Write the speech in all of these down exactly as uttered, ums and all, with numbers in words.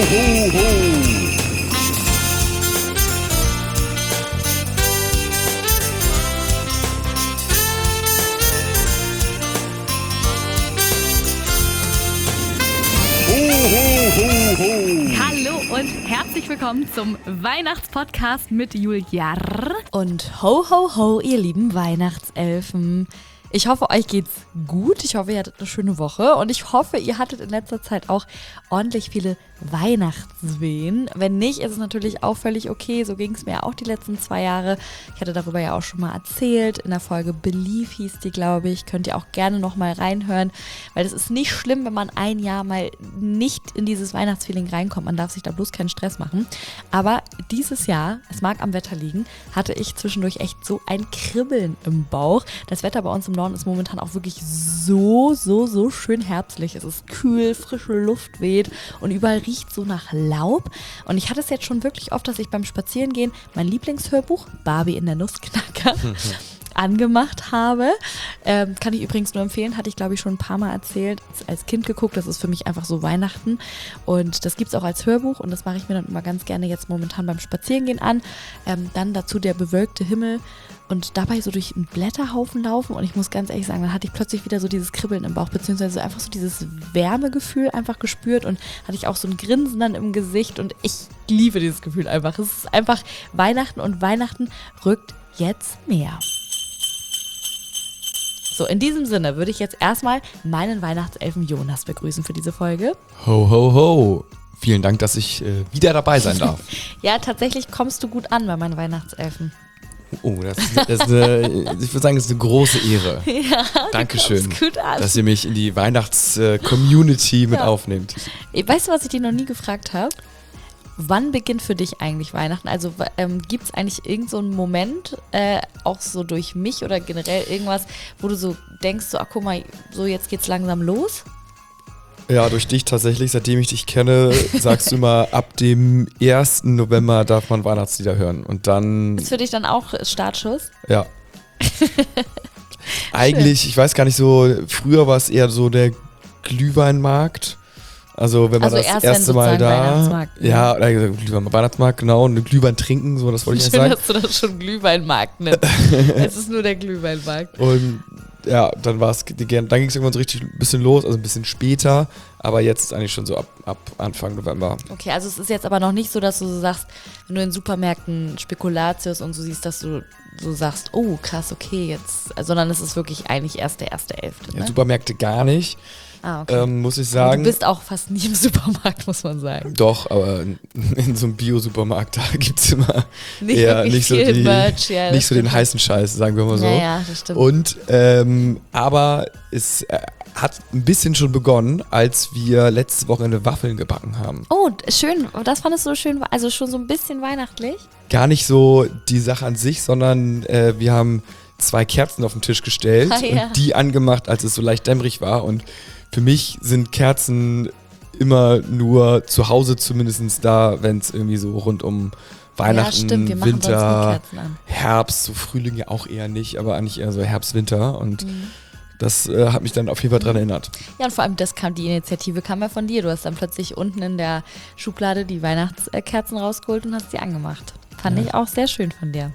ho, ho. Hallo und herzlich willkommen zum Weihnachtspodcast mit Julia und ho ho ho, ihr lieben Weihnachtselfen. Ich hoffe, euch geht's gut. Ich hoffe, ihr hattet eine schöne Woche und ich hoffe, ihr hattet in letzter Zeit auch ordentlich viele Weihnachtswehen. Wenn nicht, ist es natürlich auch völlig okay. So ging es mir ja auch die letzten zwei Jahre. Ich hatte darüber ja auch schon mal erzählt. In der Folge Believe hieß die, glaube ich. Könnt ihr auch gerne noch mal reinhören, weil es ist nicht schlimm, wenn man ein Jahr mal nicht in dieses Weihnachtsfeeling reinkommt. Man darf sich da bloß keinen Stress machen. Aber dieses Jahr, es mag am Wetter liegen, hatte ich zwischendurch echt so ein Kribbeln im Bauch. Das Wetter bei uns im Norden ist momentan auch wirklich so, so, so schön herbstlich. Es ist kühl, frische Luft weht und überall riecht so nach Laub. Und ich hatte es jetzt schon wirklich oft, dass ich beim Spazierengehen mein Lieblingshörbuch, Barbie in der Nussknacker, angemacht habe. Ähm, kann ich übrigens nur empfehlen, hatte ich glaube ich schon ein paar Mal erzählt, als Kind geguckt, das ist für mich einfach so Weihnachten und das gibt es auch als Hörbuch und das mache ich mir dann immer ganz gerne jetzt momentan beim Spazierengehen an. Ähm, dann dazu der bewölkte Himmel und dabei so durch einen Blätterhaufen laufen und ich muss ganz ehrlich sagen, dann hatte ich plötzlich wieder so dieses Kribbeln im Bauch, beziehungsweise einfach so dieses Wärmegefühl einfach gespürt und hatte ich auch so ein Grinsen dann im Gesicht und ich liebe dieses Gefühl einfach. Es ist einfach Weihnachten und Weihnachten rückt jetzt näher. So, in diesem Sinne würde ich jetzt erstmal meinen Weihnachtselfen Jonas begrüßen für diese Folge. Ho, ho, ho. Vielen Dank, dass ich äh, wieder dabei sein darf. Ja, tatsächlich kommst du gut an bei meinen Weihnachtselfen. Oh, das ist, das ist eine, ich würde sagen, das ist eine große Ehre. Ja, Dankeschön, gut an. dass ihr mich in die Weihnachts-Community mit ja. aufnehmt. Weißt du, was ich dir noch nie gefragt habe? Wann beginnt für dich eigentlich Weihnachten? Also ähm, gibt es eigentlich irgend so einen Moment, äh, auch so durch mich oder generell irgendwas, wo du so denkst, so, ach guck mal, so jetzt geht's langsam los? Ja, durch dich tatsächlich, seitdem ich dich kenne, sagst du immer, ab dem ersten November darf man Weihnachtslieder hören. Und dann... Ist für dich dann auch Startschuss? Ja. Eigentlich, ich weiß gar nicht so, früher war es eher so der Glühweinmarkt. Also wenn man also das erst, erste wenn Mal da, Weihnachtsmarkt, ja, oder Glühwein, Weihnachtsmarkt, genau, und Glühwein trinken, so, das wollte ich Schön, jetzt sagen. dass du das schon Glühweinmarkt nennst. Es ist nur der Glühweinmarkt. Und ja, dann war es, dann ging es irgendwann so richtig ein bisschen los, also ein bisschen später, aber jetzt ist eigentlich schon so ab, ab Anfang November. Okay, also es ist jetzt aber noch nicht so, dass du so sagst, wenn du in Supermärkten Spekulatius und so siehst, dass du so sagst, oh krass, okay, jetzt, sondern es ist wirklich eigentlich erst der erste Elfte. Ne? Ja, Supermärkte gar nicht. Ah, okay. Ähm, muss ich sagen. Aber du bist auch fast nie im Supermarkt, muss man sagen. Doch, aber in, in so einem Bio-Supermarkt, da gibt es immer nicht eher nicht so, die, Merch, ja, nicht so den heißen Scheiß, sagen wir mal so. Ja, ja, das stimmt. Und, ähm, aber es äh, hat ein bisschen schon begonnen, als wir letzte Wochenende Waffeln gebacken haben. Oh, schön. Das fandest du schön, also schon so ein bisschen weihnachtlich? Gar nicht so die Sache an sich, sondern äh, wir haben zwei Kerzen auf den Tisch gestellt ah, ja. und die angemacht, als es so leicht dämmerig war. Und für mich sind Kerzen immer nur zu Hause zumindest da, wenn es irgendwie so rund um Weihnachten, ja, stimmt. Wir machen sonst nur Winter, Kerzen an. Herbst, so Frühling ja auch eher nicht, aber eigentlich eher so Herbst, Winter. Und Mhm. das äh, hat mich dann auf jeden Fall dran erinnert. Ja, und vor allem das kam, die Initiative kam ja von dir. Du hast dann plötzlich unten in der Schublade die Weihnachtskerzen rausgeholt und hast sie angemacht. Fand Ja. ich auch sehr schön von dir.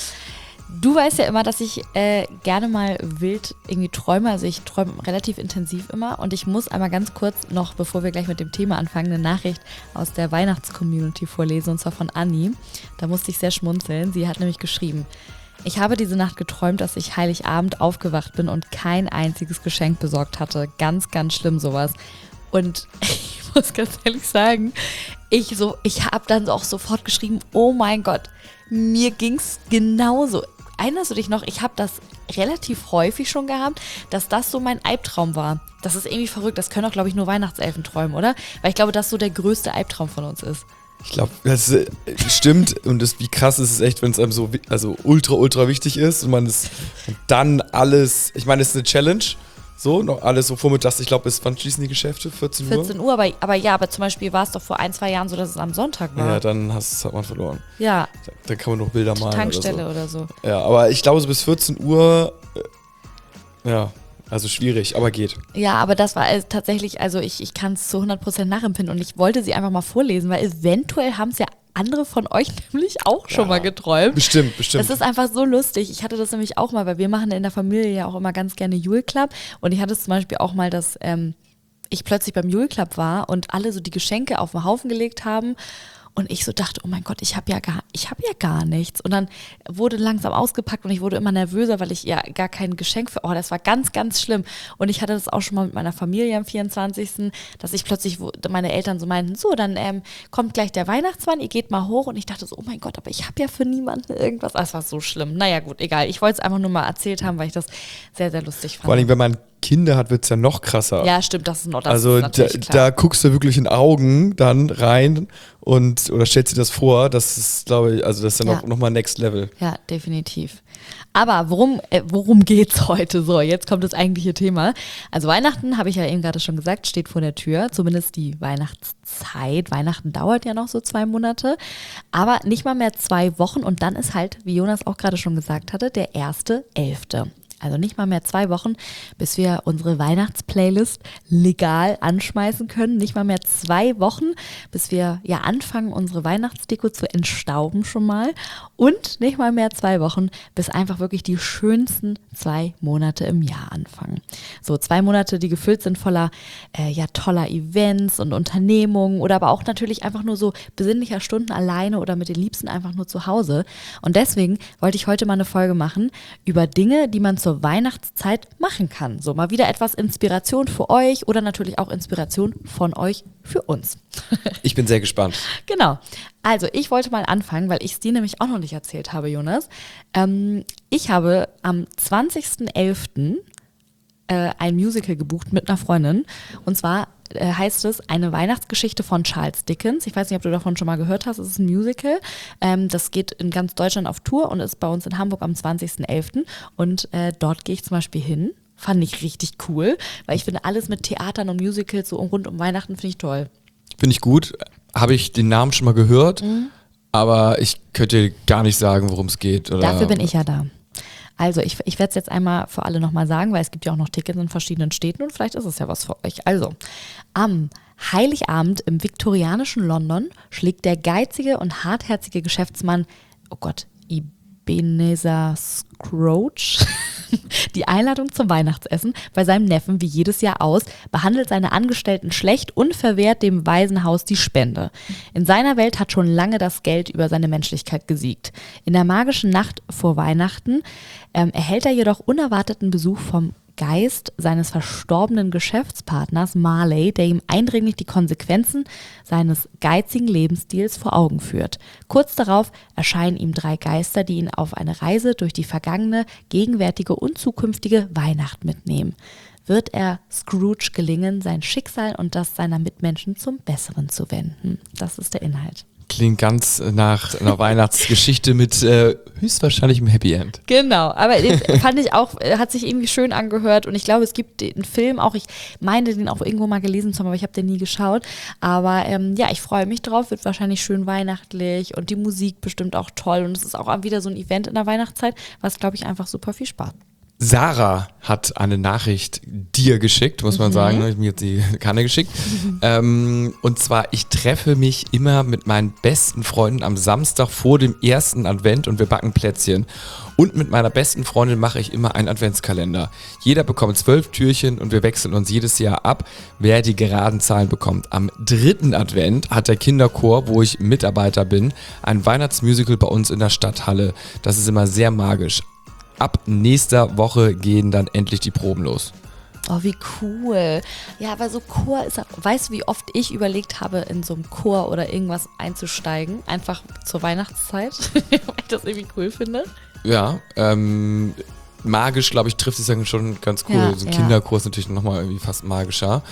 Du weißt ja immer, dass ich äh, gerne mal wild irgendwie träume. Also ich träume relativ intensiv immer. Und ich muss einmal ganz kurz noch, bevor wir gleich mit dem Thema anfangen, eine Nachricht aus der Weihnachtscommunity vorlesen. Und zwar von Anni. Da musste ich sehr schmunzeln. Sie hat nämlich geschrieben: Ich habe diese Nacht geträumt, dass ich Heiligabend aufgewacht bin und kein einziges Geschenk besorgt hatte. Ganz, ganz schlimm sowas. Und ich muss ganz ehrlich sagen, ich so, ich habe dann auch sofort geschrieben, oh mein Gott, mir ging's genauso. Erinnerst du dich noch, ich habe das relativ häufig schon gehabt, dass das so mein Albtraum war. Das ist irgendwie verrückt, das können auch, glaube ich, nur Weihnachtselfen träumen, oder? Weil ich glaube, das so der größte Albtraum von uns ist. Ich glaube, das äh, stimmt und das, wie krass ist es echt, wenn es einem so wi- also ultra, ultra wichtig ist und man es und dann alles, ich meine, es ist eine Challenge, so, noch alles so vormittags, ich glaube, bis wann schließen die Geschäfte? vierzehn Uhr? vierzehn Uhr, aber, aber ja, aber zum Beispiel war es doch vor ein, zwei Jahren so, dass es am Sonntag war. Ja, dann hast, hat man verloren. Ja, Da, dann kann man noch Bilder malen Tankstelle oder oder so. so. Ja, aber ich glaube, so bis vierzehn Uhr, äh, ja, Also schwierig, aber geht. Ja, aber das war äh, tatsächlich, also ich, ich kann es zu hundert Prozent nachempfinden und ich wollte sie einfach mal vorlesen, weil eventuell haben es ja andere von euch nämlich auch schon Ja, mal geträumt. Bestimmt, bestimmt. Das ist einfach so lustig. Ich hatte das nämlich auch mal, weil wir machen in der Familie ja auch immer ganz gerne Jule Club und ich hatte es zum Beispiel auch mal, dass ähm, ich plötzlich beim Jule Club war und alle so die Geschenke auf den Haufen gelegt haben. Und ich so dachte, oh mein Gott, ich habe ja gar, ich habe ja gar nichts. Und dann wurde langsam ausgepackt und ich wurde immer nervöser, weil ich ja gar kein Geschenk für, oh, das war ganz, ganz schlimm. Und ich hatte das auch schon mal mit meiner Familie am vierundzwanzigsten, dass ich plötzlich, wo meine Eltern so meinten, so, dann ähm, kommt gleich der Weihnachtsmann, ihr geht mal hoch. Und ich dachte so, oh mein Gott, aber ich habe ja für niemanden irgendwas. Das war so schlimm. Naja, gut, egal. Ich wollte es einfach nur mal erzählt haben, weil ich das sehr, sehr lustig fand. Vor allem, wenn man Kinder hat, wird es ja noch krasser. Ja, stimmt, das ist noch das Also ist da, natürlich klar. da guckst du wirklich in Augen dann rein und oder stellst dir das vor, das ist, glaube ich, also das ist ja, Ja. noch, noch mal Next Level. Ja, definitiv. Aber worum, äh, worum geht's heute so? Jetzt kommt das eigentliche Thema. Also Weihnachten, habe ich ja eben gerade schon gesagt, steht vor der Tür. Zumindest die Weihnachtszeit. Weihnachten dauert ja noch so zwei Monate. Aber nicht mal mehr zwei Wochen. Und dann ist halt, wie Jonas auch gerade schon gesagt hatte, der erste Elfte. Also nicht mal mehr zwei Wochen, bis wir unsere Weihnachtsplaylist legal anschmeißen können. Nicht mal mehr zwei Wochen, bis wir ja anfangen, unsere Weihnachtsdeko zu entstauben schon mal. Und nicht mal mehr zwei Wochen, bis einfach wirklich die schönsten zwei Monate im Jahr anfangen. So zwei Monate, die gefüllt sind voller äh, ja toller Events und Unternehmungen oder aber auch natürlich einfach nur so besinnlicher Stunden alleine oder mit den Liebsten einfach nur zu Hause. Und deswegen wollte ich heute mal eine Folge machen über Dinge, die man zur Weihnachtszeit machen kann. So mal wieder etwas Inspiration für euch oder natürlich auch Inspiration von euch für uns. Ich bin sehr gespannt. Genau. Also ich wollte mal anfangen, weil ich es dir nämlich auch noch nicht erzählt habe, Jonas. Ähm, ich habe am zwanzigsten elften äh, ein Musical gebucht mit einer Freundin. Und zwar äh, heißt es Eine Weihnachtsgeschichte von Charles Dickens. Ich weiß nicht, ob du davon schon mal gehört hast. Es ist ein Musical. Ähm, das geht in ganz Deutschland auf Tour und ist bei uns in Hamburg am zwanzigsten elften. Und äh, dort gehe ich zum Beispiel hin. Fand ich richtig cool, weil ich finde, alles mit Theatern und Musicals so rund um Weihnachten finde ich toll. Finde ich gut. Habe ich den Namen schon mal gehört, mhm. aber ich könnte gar nicht sagen, worum es geht. Oder Dafür bin ich ja da. Also ich, ich werde es jetzt einmal für alle nochmal sagen, weil es gibt ja auch noch Tickets in verschiedenen Städten und vielleicht ist es ja was für euch. Also, am Heiligabend im viktorianischen London schlägt der geizige und hartherzige Geschäftsmann, oh Gott, Ebenezer Scrooge, die Einladung zum Weihnachtsessen bei seinem Neffen wie jedes Jahr aus, behandelt seine Angestellten schlecht und verwehrt dem Waisenhaus die Spende. In seiner Welt hat schon lange das Geld über seine Menschlichkeit gesiegt. In der magischen Nacht vor Weihnachten ähm, erhält er jedoch unerwarteten Besuch vom Geist seines verstorbenen Geschäftspartners Marley, der ihm eindringlich die Konsequenzen seines geizigen Lebensstils vor Augen führt. Kurz darauf erscheinen ihm drei Geister, die ihn auf eine Reise durch die vergangene, gegenwärtige und zukünftige Weihnacht mitnehmen. Wird er Scrooge gelingen, sein Schicksal und das seiner Mitmenschen zum Besseren zu wenden? Das ist der Inhalt. Klingt ganz nach einer Weihnachtsgeschichte mit äh, höchstwahrscheinlich einem Happy End. Genau, aber den fand ich auch, hat sich irgendwie schön angehört und ich glaube, es gibt den Film auch, ich meine den auch irgendwo mal gelesen zu haben, aber ich habe den nie geschaut, aber ähm, ja, ich freue mich drauf, wird wahrscheinlich schön weihnachtlich und die Musik bestimmt auch toll und es ist auch wieder so ein Event in der Weihnachtszeit, was glaube ich einfach super viel Spaß. Sarah hat eine Nachricht dir geschickt, muss man Mhm. sagen. Ne? Mir hat sie keine geschickt. ähm, und zwar, ich treffe mich immer mit meinen besten Freunden am Samstag vor dem ersten Advent und wir backen Plätzchen. Und mit meiner besten Freundin mache ich immer einen Adventskalender. Jeder bekommt zwölf Türchen und wir wechseln uns jedes Jahr ab, wer die geraden Zahlen bekommt. Am dritten Advent hat der Kinderchor, wo ich Mitarbeiter bin, ein Weihnachtsmusical bei uns in der Stadthalle. Das ist immer sehr magisch. Ab nächster Woche gehen dann endlich die Proben los. Oh, wie cool. Ja, aber so Chor ist auch, weißt du, wie oft ich überlegt habe, in so einem Chor oder irgendwas einzusteigen, einfach zur Weihnachtszeit, weil ich das irgendwie cool finde. Ja, ähm, magisch, glaube ich, trifft es dann schon ganz cool. Ja, so ein ja. Kinderchor ist natürlich nochmal irgendwie fast magischer.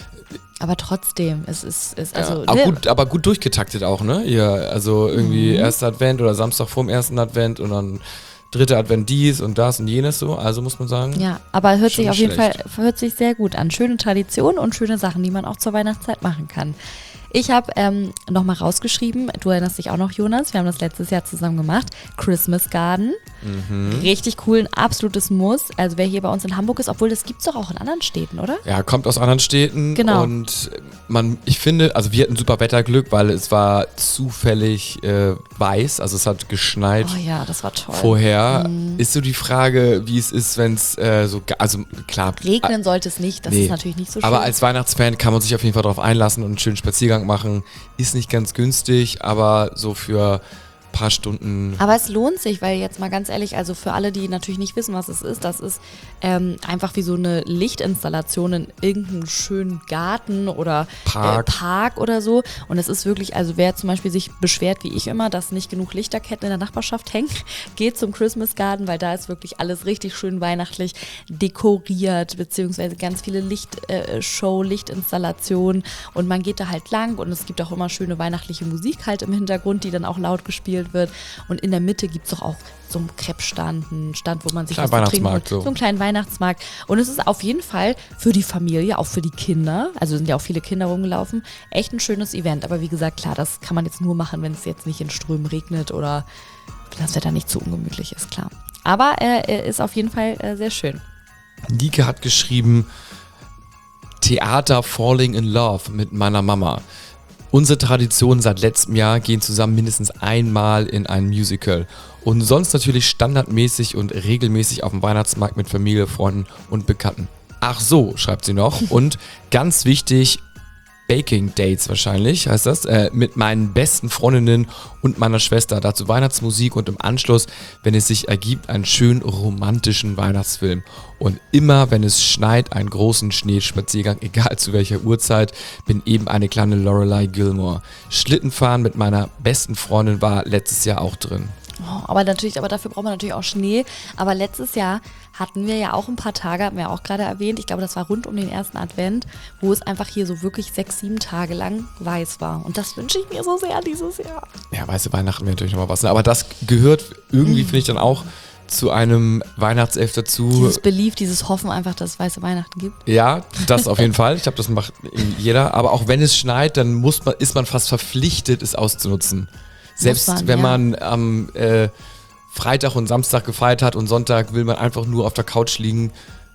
Aber trotzdem, es ist, ist also, ja, aber, ne? gut, aber gut durchgetaktet auch, ne? Ja, also irgendwie Mhm. erster Advent oder Samstag vorm ersten Advent und dann dritter Advent dies und das und jenes so. Also muss man sagen. Ja, aber hört Schon sich auf jeden schlecht. Fall hört sich sehr gut an. Schöne Tradition und schöne Sachen, die man auch zur Weihnachtszeit machen kann. Ich habe ähm, nochmal rausgeschrieben, du erinnerst dich auch noch, Jonas, wir haben das letztes Jahr zusammen gemacht, Christmas Garden. Mhm. Richtig cool, ein absolutes Muss. Also wer hier bei uns in Hamburg ist, obwohl das gibt es doch auch in anderen Städten, oder? Ja, kommt aus anderen Städten. Genau. Und man, ich finde, also wir hatten super Wetterglück, weil es war zufällig äh, weiß, also es hat geschneit. Oh ja, das war toll. Vorher mhm. ist so die Frage, wie es ist, wenn es äh, so, also klar. Regnen äh, sollte es nicht, das nee. ist natürlich nicht so schön. Aber als Weihnachtsfan kann man sich auf jeden Fall darauf einlassen und einen schönen Spaziergang machen. Ist nicht ganz günstig, aber so für paar Stunden. Aber es lohnt sich, weil jetzt mal ganz ehrlich, also für alle, die natürlich nicht wissen, was es ist, das ist ähm, einfach wie so eine Lichtinstallation in irgendeinem schönen Garten oder Park. Äh, Park oder so. Und es ist wirklich, also wer zum Beispiel sich beschwert, wie ich immer, dass nicht genug Lichterketten in der Nachbarschaft hängen, geht zum Christmas Garden, weil da ist wirklich alles richtig schön weihnachtlich dekoriert, beziehungsweise ganz viele Lichtshow, äh, Lichtinstallationen und man geht da halt lang und es gibt auch immer schöne weihnachtliche Musik halt im Hintergrund, die dann auch laut gespielt wird. Und in der Mitte gibt es doch auch so einen Crepe-Stand, einen Stand, wo man sich Klein was zu trinken Weihnachtsmarkt, so. so einen kleinen Weihnachtsmarkt. Und es ist auf jeden Fall für die Familie, auch für die Kinder, also sind ja auch viele Kinder rumgelaufen, echt ein schönes Event. Aber wie gesagt, klar, das kann man jetzt nur machen, wenn es jetzt nicht in Strömen regnet oder das Wetter nicht zu ungemütlich ist, klar. Aber er äh, ist auf jeden Fall äh, sehr schön. Nike hat geschrieben, Theater Falling in Love mit meiner Mama. Unsere Traditionen seit letztem Jahr gehen zusammen mindestens einmal in ein Musical. Und sonst natürlich standardmäßig und regelmäßig auf dem Weihnachtsmarkt mit Familie, Freunden und Bekannten. Ach so, schreibt sie noch. Und ganz wichtig, Baking Dates wahrscheinlich, heißt das, äh, mit meinen besten Freundinnen und meiner Schwester. Dazu Weihnachtsmusik und im Anschluss, wenn es sich ergibt, einen schönen romantischen Weihnachtsfilm. Und immer, wenn es schneit, einen großen Schneespaziergang, egal zu welcher Uhrzeit, bin eben eine kleine Lorelei Gilmore. Schlittenfahren mit meiner besten Freundin war letztes Jahr auch drin. Oh, aber natürlich, aber dafür braucht man natürlich auch Schnee. Aber letztes Jahr hatten wir ja auch ein paar Tage, haben wir auch gerade erwähnt, ich glaube, das war rund um den ersten Advent, wo es einfach hier so wirklich sechs, sieben Tage lang weiß war. Und das wünsche ich mir so sehr dieses Jahr. Ja, weiße Weihnachten wäre natürlich nochmal was. Ne? Aber das gehört irgendwie, mm. finde ich, dann auch zu einem Weihnachtself dazu. Dieses Belief, dieses Hoffen einfach, dass es weiße Weihnachten gibt. Ja, das auf jeden Fall. Ich glaube, das macht jeder. Aber auch wenn es schneit, dann muss man, ist man fast verpflichtet, es auszunutzen. Selbst man, wenn ja. man am äh, Freitag und Samstag gefeiert hat und Sonntag will man einfach nur auf der Couch liegen.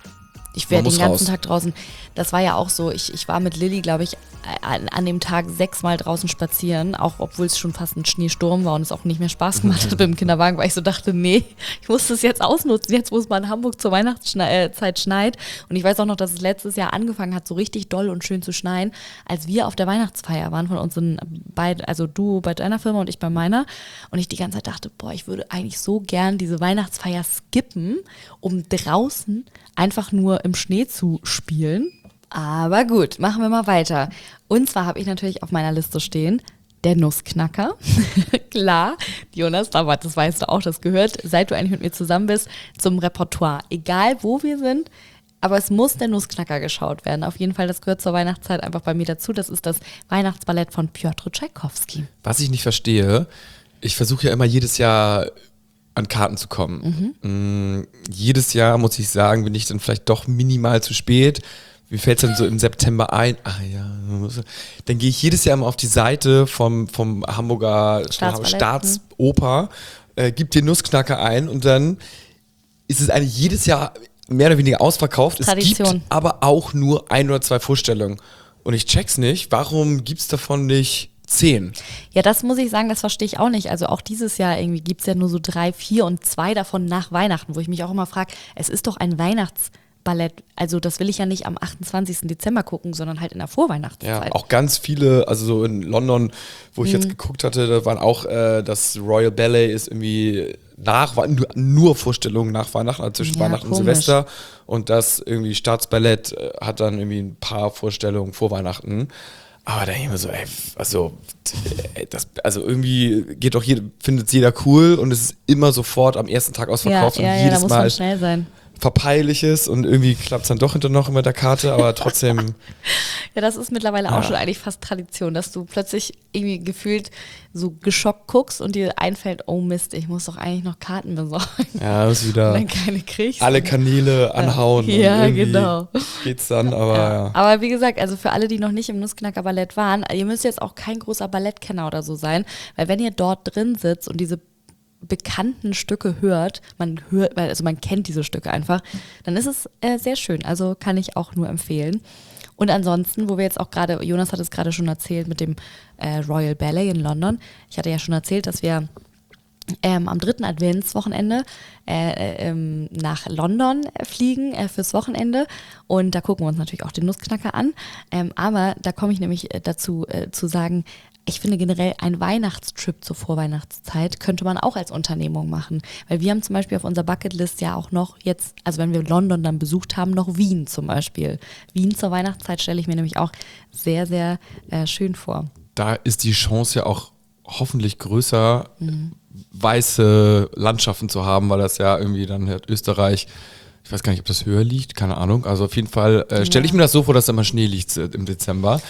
Ich wäre den ganzen raus. Tag draußen. Das war ja auch so. Ich, ich war mit Lilly, glaube ich, an, an dem Tag sechsmal draußen spazieren, auch obwohl es schon fast ein Schneesturm war und es auch nicht mehr Spaß gemacht hat mit dem Kinderwagen, weil ich so dachte, nee, ich muss das jetzt ausnutzen, jetzt wo es mal in Hamburg zur Weihnachtszeit schneit. Und ich weiß auch noch, dass es letztes Jahr angefangen hat, so richtig doll und schön zu schneien, als wir auf der Weihnachtsfeier waren von unseren beiden, also du bei deiner Firma und ich bei meiner. Und ich die ganze Zeit dachte, boah, ich würde eigentlich so gern diese Weihnachtsfeier skippen, um draußen einfach nur im Schnee zu spielen. Aber gut, machen wir mal weiter. Und zwar habe ich natürlich auf meiner Liste stehen, der Nussknacker. Klar, Jonas, aber das weißt du auch, das gehört, seit du eigentlich mit mir zusammen bist, zum Repertoire. Egal, wo wir sind, aber es muss der Nussknacker geschaut werden. Auf jeden Fall, das gehört zur Weihnachtszeit einfach bei mir dazu. Das ist das Weihnachtsballett von Piotr Tschaikowski. Was ich nicht verstehe, ich versuche ja immer jedes Jahr an Karten zu kommen. Mhm. Mm, jedes Jahr, muss ich sagen, bin ich dann vielleicht doch minimal zu spät. Mir fällt es dann so im September ein, ah ja, dann gehe ich jedes Jahr immer auf die Seite vom, vom Hamburger Staatsoper, äh, gebe den Nussknacker ein und dann ist es eigentlich jedes Jahr mehr oder weniger ausverkauft. Tradition. Es gibt aber auch nur ein oder zwei Vorstellungen. Und ich check's nicht, warum gibt's davon nicht zehn? Ja, das muss ich sagen, das verstehe ich auch nicht. Also auch dieses Jahr irgendwie gibt's ja nur so drei, vier und zwei davon nach Weihnachten, wo ich mich auch immer frage, es ist doch ein Weihnachts- Ballett, also das will ich ja nicht am achtundzwanzigsten Dezember gucken, sondern halt in der Vorweihnachtszeit. Ja, auch ganz viele, also so in London, wo ich mhm. jetzt geguckt hatte, da waren auch, äh, das Royal Ballet ist irgendwie nach, nur, nur Vorstellungen nach Weihnachten, also zwischen ja, Weihnachten komisch. und Silvester, und das irgendwie Staatsballett äh, hat dann irgendwie ein paar Vorstellungen vor Weihnachten. Aber da denke ich mir so, ey, also, das, also irgendwie geht doch jeder, findet es jeder cool und es ist immer sofort am ersten Tag ausverkauft ja, ja, und ja, jedes da muss Mal man schnell sein. Verpeiliges und irgendwie klappt es dann doch hinterher noch mit der Karte, aber trotzdem. Ja, das ist mittlerweile Ja. auch schon eigentlich fast Tradition, dass du plötzlich irgendwie gefühlt so geschockt guckst und dir einfällt, oh Mist, ich muss doch eigentlich noch Karten besorgen. Ja, ist wieder Und dann keine kriegst. alle Kanäle anhauen. Ja, und irgendwie genau. Geht's dann, aber Ja. ja. Aber wie gesagt, also für alle, die noch nicht im Nussknacker-Ballett waren, ihr müsst jetzt auch kein großer Ballettkenner oder so sein, weil wenn ihr dort drin sitzt und diese bekannten Stücke hört, man hört, weil also man kennt diese Stücke einfach, dann ist es äh, sehr schön. Also kann ich auch nur empfehlen. Und ansonsten, wo wir jetzt auch gerade, Jonas hat es gerade schon erzählt mit dem äh, Royal Ballet in London. Ich hatte ja schon erzählt, dass wir ähm, am dritten Adventswochenende äh, äh, ähm, nach London äh, fliegen äh, fürs Wochenende und da gucken wir uns natürlich auch den Nussknacker an. Ähm, aber da komme ich nämlich äh, dazu äh, zu sagen, ich finde generell ein Weihnachtstrip zur Vorweihnachtszeit könnte man auch als Unternehmung machen. Weil wir haben zum Beispiel auf unserer Bucketlist ja auch noch jetzt, also wenn wir London dann besucht haben, noch Wien zum Beispiel. Wien zur Weihnachtszeit stelle ich mir nämlich auch sehr, sehr äh, schön vor. Da ist die Chance ja auch hoffentlich größer, mhm. weiße Landschaften zu haben, weil das ja irgendwie dann halt Österreich, ich weiß gar nicht, ob das höher liegt, keine Ahnung. Also auf jeden Fall äh, stelle ich mir das so vor, dass da immer Schnee liegt äh, im Dezember.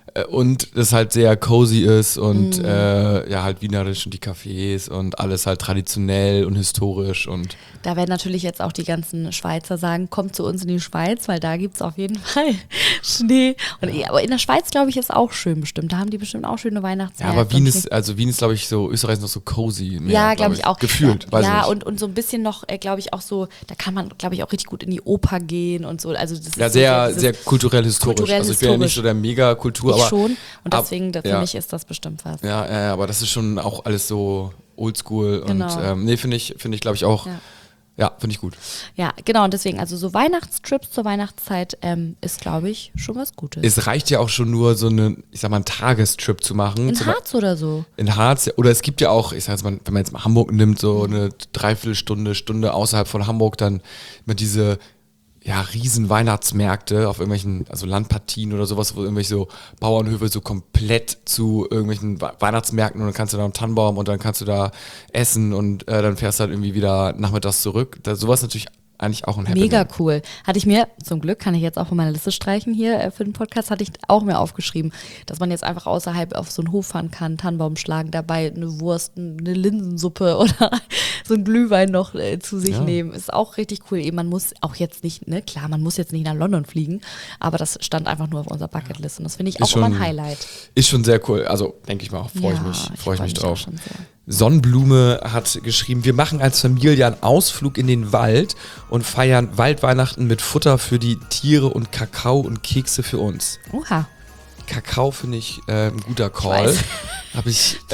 Und das halt sehr cozy ist und mm. äh, ja, halt wienerisch und die Cafés und alles halt traditionell und historisch und. Da werden natürlich jetzt auch die ganzen Schweizer sagen, kommt zu uns in die Schweiz, weil da gibt es auf jeden Fall Schnee. Und, ja. Aber in der Schweiz, glaube ich, ist auch schön bestimmt. Da haben die bestimmt auch schöne Weihnachtsmärkte. Ja, aber Wien ist, also Wien ist, glaube ich, so, Österreich ist noch so cozy. Mehr, ja, glaube glaub ich auch. Gefühlt, ja, weiß ja, ich nicht. Und, und so ein bisschen noch, äh, glaube ich, auch so, da kann man, glaube ich, auch richtig gut in die Oper gehen und so. Also das ja, ist sehr, so sehr kulturell historisch. Kulturell also ich bin ja nicht so der Mega-Kultur, aber. schon. Und deswegen, ab, für ja. mich ist das bestimmt was. Ja, ja, aber das ist schon auch alles so oldschool Genau. und ähm, nee, finde ich, finde ich, glaube ich, auch. Ja. Ja, finde ich gut. Ja, genau, und deswegen, also so Weihnachtstrips zur Weihnachtszeit ähm, ist, glaube ich, schon was Gutes. Es reicht ja auch schon nur so einen, ich sag mal, einen Tagestrip zu machen. In Zum Harz oder so. In Harz, ja, oder es gibt ja auch, ich sag jetzt mal, wenn man jetzt mal Hamburg nimmt, so eine Dreiviertelstunde, Stunde außerhalb von Hamburg, dann immer diese ja, riesen Weihnachtsmärkte auf irgendwelchen, also Landpartien oder sowas, wo irgendwelche so Bauernhöfe so komplett zu irgendwelchen Weihnachtsmärkten und dann kannst du da einen Tannenbaum und dann kannst du da essen und äh, dann fährst du halt irgendwie wieder nachmittags zurück. Da, sowas natürlich eigentlich auch ein Happening. Mega cool. Hatte ich mir, zum Glück kann ich jetzt auch von meiner Liste streichen hier äh, für den Podcast, hatte ich auch mir aufgeschrieben, dass man jetzt einfach außerhalb auf so einen Hof fahren kann, Tannenbaum schlagen, dabei eine Wurst, eine Linsensuppe oder so ein Glühwein noch äh, zu sich Ja. nehmen. Ist auch richtig cool. Eben, man muss auch jetzt nicht, ne, klar, man muss jetzt nicht nach London fliegen, aber das stand einfach nur auf unserer Bucketlist und das finde ich Ist auch immer schon- ein Highlight. Ist schon sehr cool. Also denke ich mal, freue ich Ja, mich, ich freue ich freu mich mich auch drauf. schon sehr. Sonnenblume hat geschrieben, wir machen als Familie einen Ausflug in den Wald und feiern Waldweihnachten mit Futter für die Tiere und Kakao und Kekse für uns. Oha. Kakao finde ich äh, ein guter Call. weiß. Habe ich äh,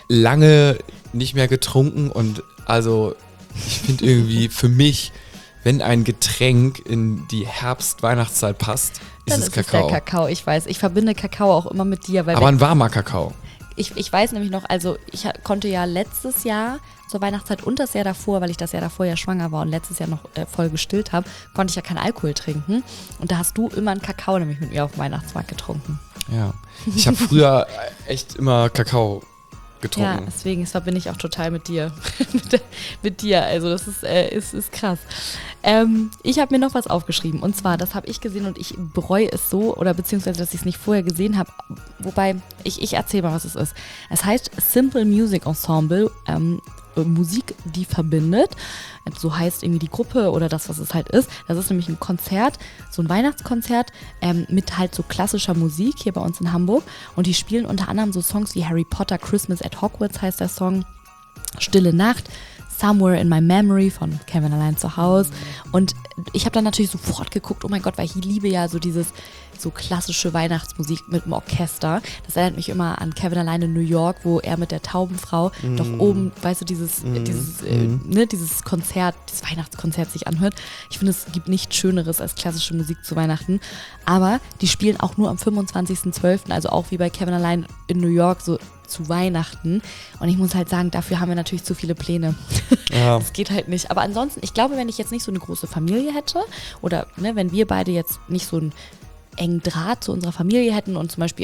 lange nicht mehr getrunken und also ich finde irgendwie für mich, wenn ein Getränk in die Herbst-Weihnachtszeit passt, ist Dann es ist es Kakao. der Kakao, ich weiß. Ich verbinde Kakao auch immer mit dir, weil Aber wenn, ein warmer Kakao. ich, ich weiß nämlich noch, also ich ha- konnte ja letztes Jahr zur Weihnachtszeit und das Jahr davor, weil ich das Jahr davor ja schwanger war und letztes Jahr noch äh, voll gestillt habe, konnte ich ja keinen Alkohol trinken. Und da hast du immer einen Kakao nämlich mit mir auf dem Weihnachtsmarkt getrunken. Ja. Ich habe früher echt immer Kakao Ja, getrunken. deswegen das verbinde ich auch total mit dir. mit, der- mit dir, also das ist, äh, ist, ist krass. Ähm, ich habe mir noch was aufgeschrieben und zwar, das habe ich gesehen und ich bereue es so oder beziehungsweise, dass ich es nicht vorher gesehen habe. Wobei, ich, ich erzähle mal, was es ist. Es heißt Simple Music Ensemble, ähm, Musik, die verbindet. So heißt irgendwie die Gruppe oder das, was es halt ist. Das ist nämlich ein Konzert, so ein Weihnachtskonzert ähm, mit halt so klassischer Musik hier bei uns in Hamburg. Und die spielen unter anderem so Songs wie Harry Potter, Christmas at Hogwarts heißt der Song, Stille Nacht, Somewhere in My Memory von Kevin allein zu Hause. Und ich habe dann natürlich sofort geguckt, oh mein Gott, weil ich liebe ja so dieses so klassische Weihnachtsmusik mit dem Orchester. Das erinnert mich immer an Kevin allein in New York, wo er mit der Taubenfrau Mm. doch oben, weißt du, dieses, Mm. dieses, äh, Mm. ne, dieses Konzert, dieses Weihnachtskonzert sich anhört. Ich finde, es gibt nichts Schöneres als klassische Musik zu Weihnachten. Aber die spielen auch nur am fünfundzwanzigsten zwölften, also auch wie bei Kevin allein in New York, so zu Weihnachten. Und ich muss halt sagen, dafür haben wir natürlich zu viele Pläne. Ja. Das geht halt nicht. Aber ansonsten, ich glaube, wenn ich jetzt nicht so eine große Familie hätte oder ne, wenn wir beide jetzt nicht so einen engen Draht zu unserer Familie hätten und zum Beispiel ab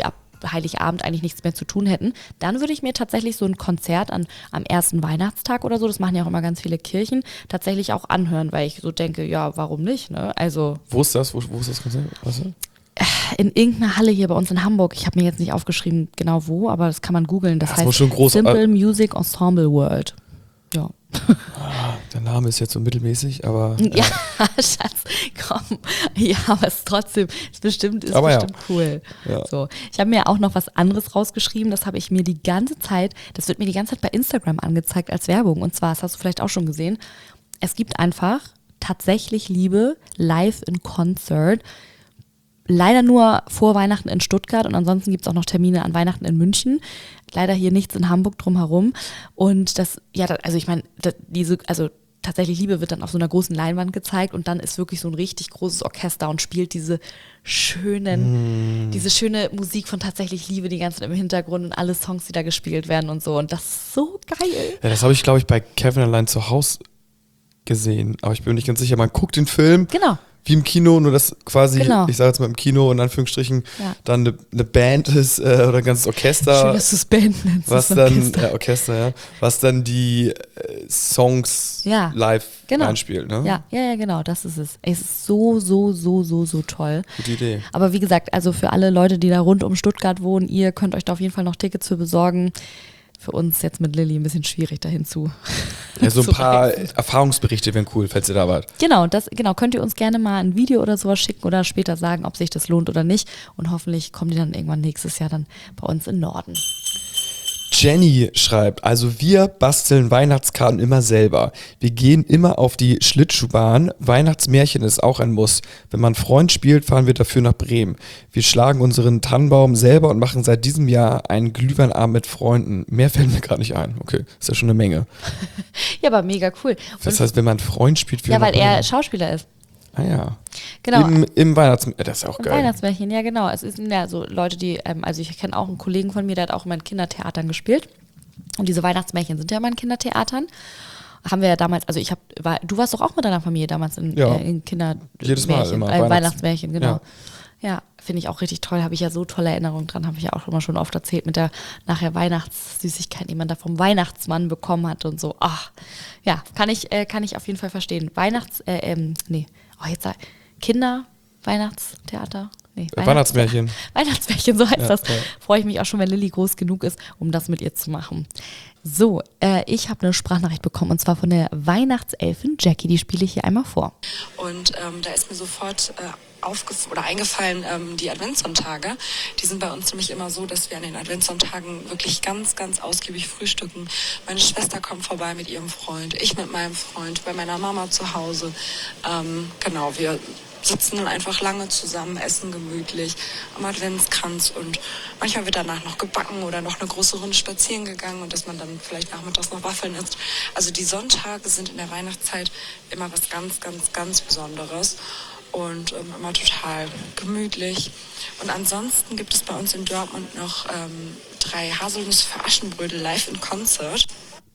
Heiligabend eigentlich nichts mehr zu tun hätten, dann würde ich mir tatsächlich so ein Konzert an, am ersten Weihnachtstag oder so, das machen ja auch immer ganz viele Kirchen, tatsächlich auch anhören, weil ich so denke, ja, warum nicht, ne? Also Wo ist das? Wo, wo ist das Konzert? Was? in irgendeiner Halle hier bei uns in Hamburg, ich habe mir jetzt nicht aufgeschrieben genau wo, aber das kann man googeln, das, Das heißt muss schon groß- Simple Music Ensemble World. Ja. Ah, der Name ist jetzt so mittelmäßig, aber. Ja, Schatz, komm. Ja, aber es ist trotzdem, ist bestimmt, ist Aber ja. bestimmt cool. Ja. So. Ich habe mir auch noch was anderes rausgeschrieben, das habe ich mir die ganze Zeit, das wird mir die ganze Zeit bei Instagram angezeigt als Werbung. Und zwar, das hast du vielleicht auch schon gesehen, es gibt einfach tatsächlich Liebe live in Concert. Leider nur vor Weihnachten in Stuttgart und ansonsten gibt es auch noch Termine an Weihnachten in München. Leider hier nichts in Hamburg drumherum. Und das, ja, da, also ich meine, diese, also tatsächlich Liebe wird dann auf so einer großen Leinwand gezeigt und dann ist wirklich so ein richtig großes Orchester und spielt diese schönen, mm. diese schöne Musik von tatsächlich Liebe die ganze Zeit im Hintergrund und alle Songs, die da gespielt werden und so. Und das ist so geil. Ja, das habe ich, glaube ich, bei Kevin allein zu Hause gesehen. Aber ich bin mir nicht ganz sicher. Man guckt den Film. Genau. Wie im Kino, nur dass quasi, Genau. ich sage jetzt mal im Kino in Anführungsstrichen, Ja. dann eine, eine Band ist äh, oder ein ganzes Orchester. Schön, dass du es Band nennst. was das dann, Orchester. ja, Orchester, ja, was dann die äh, Songs Ja, live genau. einspielt, ne? Ja, ja, ja, genau, das ist es. Es ist so, so, so, so, so toll. Gute Idee. Aber wie gesagt, also für alle Leute, die da rund um Stuttgart wohnen, ihr könnt euch da auf jeden Fall noch Tickets für besorgen. Für uns jetzt mit Lilly ein bisschen schwierig dahin zu. Ja, so ein zu paar reisen. Erfahrungsberichte wären cool, falls ihr da wart. Genau, das, genau, könnt ihr uns gerne mal ein Video oder sowas schicken oder später sagen, ob sich das lohnt oder nicht. Und hoffentlich kommen die dann irgendwann nächstes Jahr dann bei uns in Norden. Jenny schreibt, also wir basteln Weihnachtskarten immer selber. Wir gehen immer auf die Schlittschuhbahn. Weihnachtsmärchen ist auch ein Muss. Wenn man Freund spielt, fahren wir dafür nach Bremen. Wir schlagen unseren Tannenbaum selber und machen seit diesem Jahr einen Glühweinabend mit Freunden. Mehr fällt mir gerade nicht ein. Okay, ist ja schon eine Menge. Ja, aber mega cool. Das Und, heißt, wenn man Freund spielt, für ja, weil er Schauspieler ist. Ah ja. Genau. Im, im Weihnachtsmärchen, das ist ja auch Im geil. Weihnachtsmärchen, ja genau. Es sind ja so Leute, die, ähm, also ich kenne auch einen Kollegen von mir, der hat auch immer in Kindertheatern gespielt. Und diese Weihnachtsmärchen sind ja immer in Kindertheatern. Haben wir ja damals, also ich habe, war, du warst doch auch mit deiner Familie damals in, Ja. äh, in Kindermärchen. Jedes Mal immer. Äh, Weihnachts- Weihnachtsmärchen, genau. Ja. Ja, finde ich auch richtig toll. Habe ich ja so tolle Erinnerungen dran. Habe ich ja auch immer schon oft erzählt mit der nachher Weihnachtssüßigkeit, die man da vom Weihnachtsmann bekommen hat und so. Ach, ja, kann ich, äh, kann ich auf jeden Fall verstehen. Weihnachts, äh, ähm, nee, oh, jetzt sag Kinder, Weihnachtstheater. Nee, Weihnachtsmärchen. Weihnachtsmärchen, so heißt Ja, das. ja. Freue ich mich auch schon, wenn Lilly groß genug ist, um das mit ihr zu machen. So, äh, ich habe eine Sprachnachricht bekommen und zwar von der Weihnachtselfin Jackie, die spiele ich hier einmal vor. Und ähm, da ist mir sofort äh, aufgef- oder eingefallen, ähm, die Adventssonntage. Die sind bei uns nämlich immer so, dass wir an den Adventssonntagen wirklich ganz, ganz ausgiebig frühstücken. Meine Schwester kommt vorbei mit ihrem Freund, ich mit meinem Freund, bei meiner Mama zu Hause. Ähm, genau, wir sitzen dann einfach lange zusammen, essen gemütlich am Adventskranz und manchmal wird danach noch gebacken oder noch eine große Runde spazieren gegangen und dass man dann vielleicht nachmittags noch Waffeln isst. Also die Sonntage sind in der Weihnachtszeit immer was ganz, ganz, ganz Besonderes und ähm, immer total gemütlich. Und ansonsten gibt es bei uns in Dortmund noch ähm, drei Haselnüsse für Aschenbrödel live in Concert.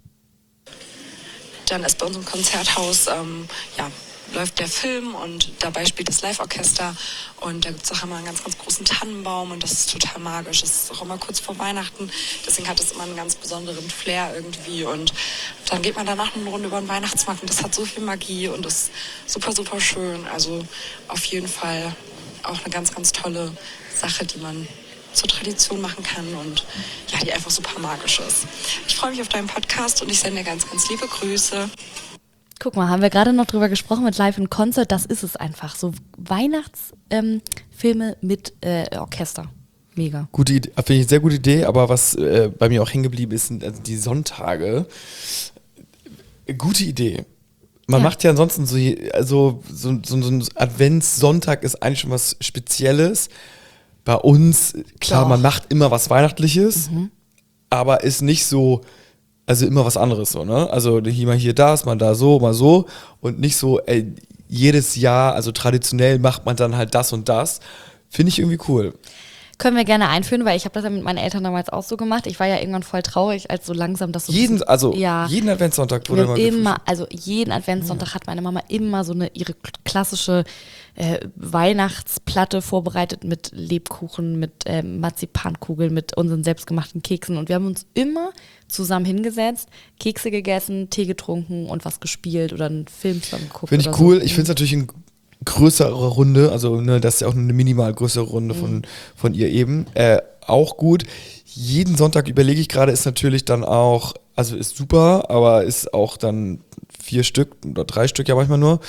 Dann ist bei uns im Konzerthaus, ähm, ja, läuft der Film und dabei spielt das Live-Orchester und da gibt es auch immer einen ganz, ganz großen Tannenbaum und das ist total magisch. Das ist auch immer kurz vor Weihnachten, deswegen hat es immer einen ganz besonderen Flair irgendwie und dann geht man danach eine Runde über den Weihnachtsmarkt und das hat so viel Magie und ist super, super schön. Also auf jeden Fall auch eine ganz, ganz tolle Sache, die man zur Tradition machen kann und ja, die einfach super magisch ist. Ich freue mich auf deinen Podcast und ich sende dir ganz, ganz liebe Grüße. Guck mal, haben wir gerade noch drüber gesprochen mit Live in Concert, das ist es einfach. So Weihnachtsfilme ähm, mit äh, Orchester. Mega. Gute Idee, finde ich eine sehr gute Idee, aber was äh, bei mir auch hängen geblieben ist, sind also die Sonntage. Gute Idee. Man Ja. macht ja ansonsten so, also so, so, so ein Adventssonntag ist eigentlich schon was Spezielles. Bei uns, klar, Doch. man macht immer was Weihnachtliches, aber ist nicht so, also immer was anderes so, ne? Also hier mal hier das, mal da so, mal so und nicht so, ey, jedes Jahr, also traditionell macht man dann halt das und das. Finde ich irgendwie cool. Können wir gerne einführen, weil ich habe das ja mit meinen Eltern damals auch so gemacht. Ich war ja irgendwann voll traurig, als so langsam das so... Jeden, also ja, jeden Adventssonntag wurde immer immer, also jeden Adventssonntag hat meine Mama immer so eine ihre klassische äh, Weihnachtsplatte vorbereitet mit Lebkuchen, mit äh, Marzipankugeln, mit unseren selbstgemachten Keksen. Und wir haben uns immer zusammen hingesetzt, Kekse gegessen, Tee getrunken und was gespielt oder einen Film zusammen geguckt. Finde ich oder cool. So. Ich finde es natürlich ein größere Runde, also ne, das ist ja auch eine minimal größere Runde mhm. von, von ihr eben. Äh, auch gut. Jeden Sonntag überlege ich gerade, ist natürlich dann auch, also ist super, aber ist auch dann vier Stück oder drei Stück ja manchmal nur.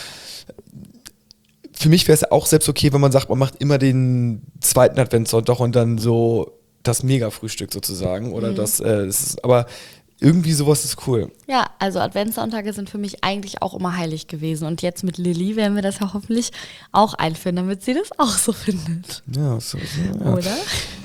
Für mich wäre es ja auch selbst okay, wenn man sagt, man macht immer den zweiten Adventssonntag und dann so das Mega-Frühstück sozusagen. Oder mhm. das, äh, das ist, aber irgendwie sowas ist cool. Ja, also Adventssonntage sind für mich eigentlich auch immer heilig gewesen. Und jetzt mit Lilly werden wir das ja hoffentlich auch einführen, damit sie das auch so findet. Ja, so, so ja. Oder?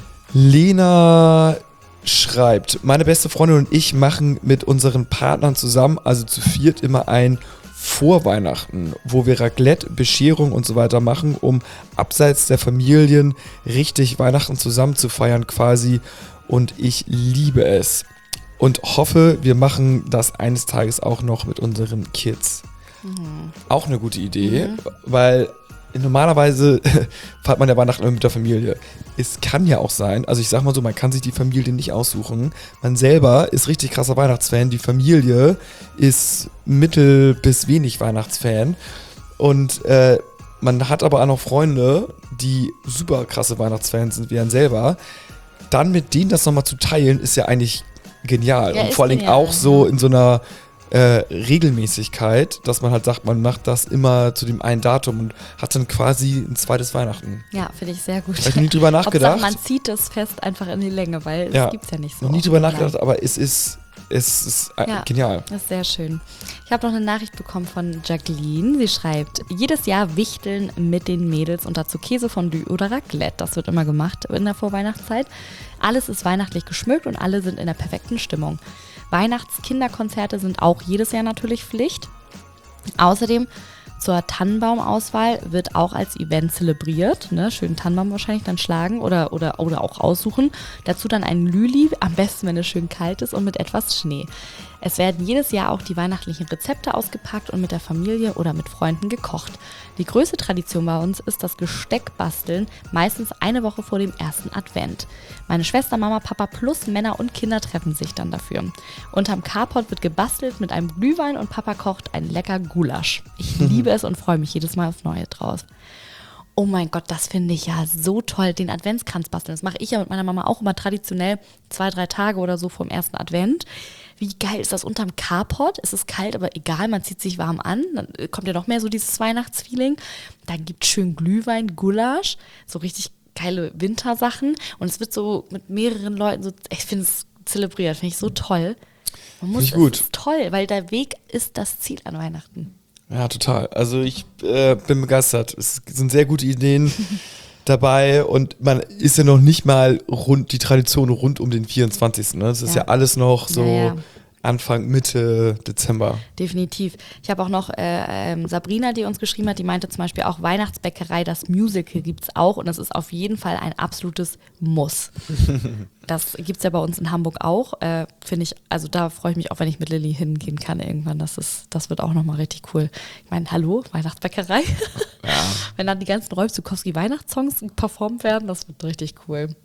Lena schreibt, meine beste Freundin und ich machen mit unseren Partnern zusammen, also zu viert, immer ein Vorweihnachten, wo wir Raclette, Bescherung und so weiter machen, um abseits der Familien richtig Weihnachten zusammen zu feiern quasi. Und ich liebe es. Und hoffe, wir machen das eines Tages auch noch mit unseren Kids. Mhm. Auch eine gute Idee, mhm. weil normalerweise feiert man ja Weihnachten immer mit der Familie. Es kann ja auch sein, also ich sag mal so, man kann sich die Familie nicht aussuchen. Man selber ist richtig krasser Weihnachtsfan, die Familie ist mittel bis wenig Weihnachtsfan. Und äh, man hat aber auch noch Freunde, die super krasse Weihnachtsfans sind wie einen selber. Dann mit denen das nochmal zu teilen, ist ja eigentlich genial. Ja, und vor allen Dingen auch so in so einer äh, Regelmäßigkeit, dass man halt sagt, man macht das immer zu dem einen Datum und hat dann quasi ein zweites Weihnachten. Ja, finde ich sehr gut. Habe ich noch nie drüber nachgedacht. Hauptsache, man zieht das Fest einfach in die Länge, weil ja, es gibt es ja nicht so. Noch nie drüber nachgedacht, aber es ist, es ist äh, ja, genial. Das ist sehr schön. Ich habe noch eine Nachricht bekommen von Jacqueline. Sie schreibt, jedes Jahr wichteln mit den Mädels und dazu Käsefondue oder Raclette. Das wird immer gemacht in der Vorweihnachtszeit. Alles ist weihnachtlich geschmückt und alle sind in der perfekten Stimmung. Weihnachtskinderkonzerte sind auch jedes Jahr natürlich Pflicht. Außerdem zur Tannenbaumauswahl wird auch als Event zelebriert. Ne? Schönen Tannenbaum wahrscheinlich dann schlagen oder, oder, oder auch aussuchen. Dazu dann ein Lüli, am besten, wenn es schön kalt ist und mit etwas Schnee. Es werden jedes Jahr auch die weihnachtlichen Rezepte ausgepackt und mit der Familie oder mit Freunden gekocht. Die größte Tradition bei uns ist das Gesteckbasteln, meistens eine Woche vor dem ersten Advent. Meine Schwester, Mama, Papa plus Männer und Kinder treffen sich dann dafür. Unterm Carport wird gebastelt mit einem Glühwein und Papa kocht ein lecker Gulasch. Ich liebe es und freue mich jedes Mal aufs Neue draus. Oh mein Gott, das finde ich ja so toll, den Adventskranz basteln. Das mache ich ja mit meiner Mama auch immer traditionell zwei, drei Tage oder so vor dem ersten Advent. Wie geil ist das unterm Carport? Es ist kalt, aber egal, man zieht sich warm an. Dann kommt ja noch mehr so dieses Weihnachtsfeeling. Dann gibt es schön Glühwein, Gulasch, so richtig geile Wintersachen. Und es wird so mit mehreren Leuten so, ich finde es zelebriert, finde ich so toll. Man muss, finde ich gut. Es ist toll, weil der Weg ist das Ziel an Weihnachten. Ja, total. Also ich äh, bin begeistert. Es sind sehr gute Ideen dabei und man ist ja noch nicht mal rund die Tradition rund um den vierundzwanzigsten Ne? Das ist ja. ja alles noch so ja, ja. Anfang, Mitte Dezember. Definitiv. Ich habe auch noch äh, ähm, Sabrina, die uns geschrieben hat, die meinte zum Beispiel auch Weihnachtsbäckerei, das Musical gibt es auch und das ist auf jeden Fall ein absolutes Muss. Das gibt es ja bei uns in Hamburg auch, äh, finde ich, also da freue ich mich auch, wenn ich mit Lilly hingehen kann irgendwann, das ist, das wird auch nochmal richtig cool. Ich meine, hallo, Weihnachtsbäckerei? Ja. Wenn dann die ganzen Rolf Zukowski Weihnachtssongs performt werden, das wird richtig cool.